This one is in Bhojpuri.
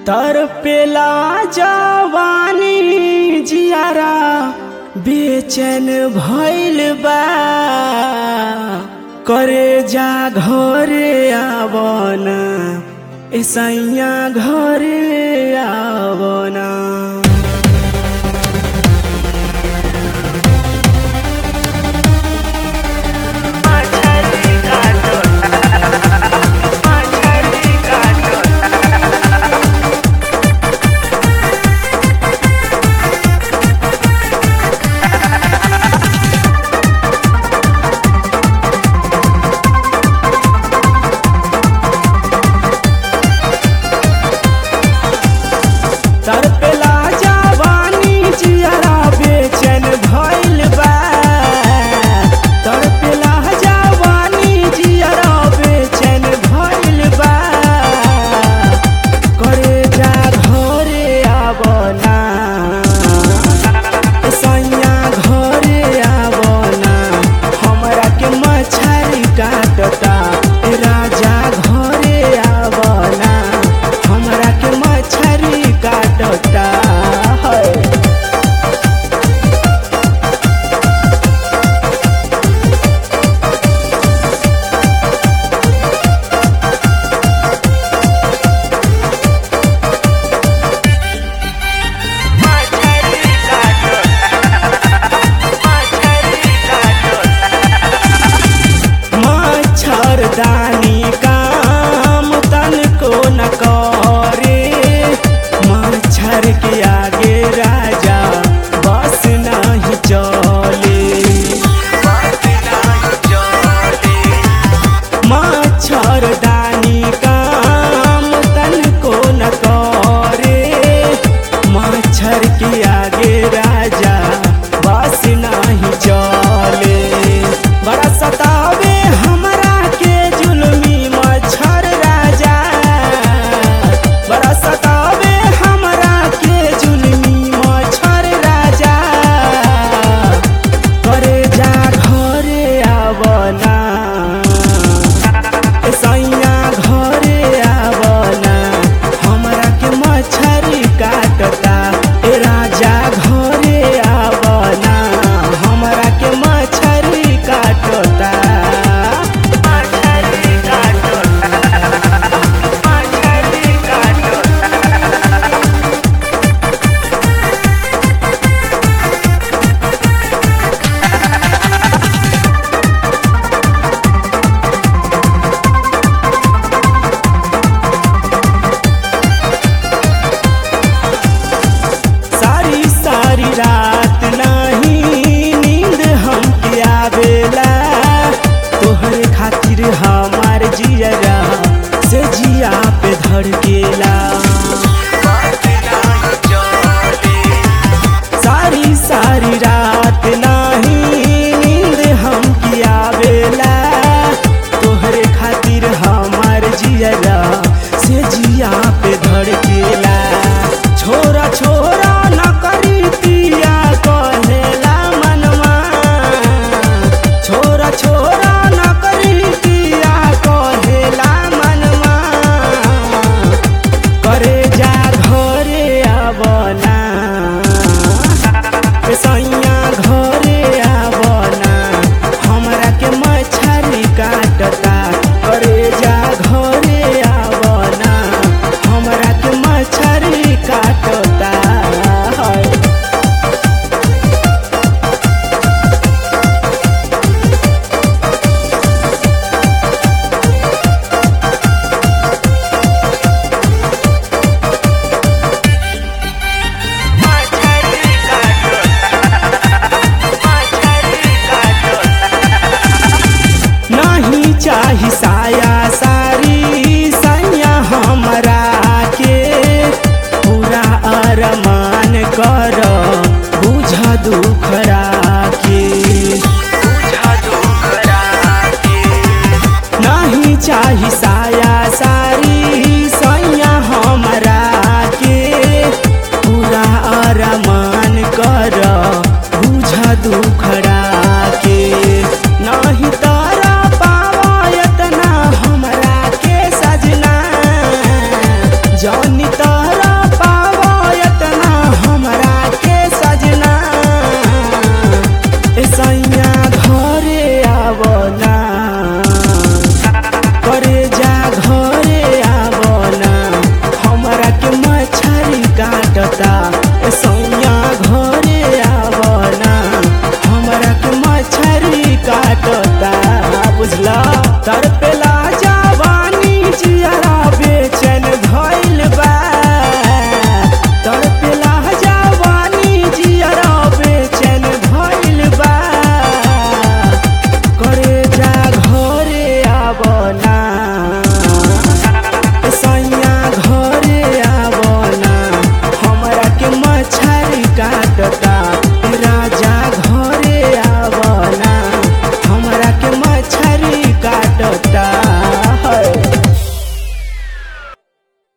तरपेला जवानी जियारा बेचैन भइल बा करे जा घरे आवना ऐसैया घरे आवना। तरपेला जवानी जियारा बेचैन भइल बा तरपेला जवानी जियारा बेचैन भइल बा करे जा घरे आवना सैया घरे आवना हमरा के मछरी काटता राजा घरे आवना हमरा के मछरी काटता है। मच्छरदानी काम तनको न करे मच्छर के आगे राजा बस नहीं चले मच्छरदानी काम तनको न करे मच्छर के आगे राजा बस नहीं चले बड़ा सतावे हमरा के जुल्मी मच्छर राजा बड़ा सतावे हमरा के जुल्मी मच्छर राजा करे जा घरे आवना सैया घरे आवना हमरा के मच्छरी काटता राजा घरे आवना हमरा के मच्छरी काटता। सारी सारी रात नहीं नींद हमके आवेला तोहरे खातिर हमार जियरा से जिया पे धड़केला सारी सारी रात नहीं नींद हमके आवेला तोहरे खातिर हमार जियरा से जिया पे धड़केला छोरा छोरा न करी तिया कहेला मनवा छोरा छोरा न करी तिया कहेला मनवा करे जा घरे आवना सैया घरे आवना हमरा के मछरी काटता करे जा घरे आवना हमरा के मछरी काटता है। नहीं चाही साया सारी सैया हमरा के पूरा अरमान कर बुझा दुखरा के नहीं चाही साया सारी सैया हमरा के पूरा अरमान कर बुझा दुखरा के नहीं तारा पावा इतना हमरा के सजना जानी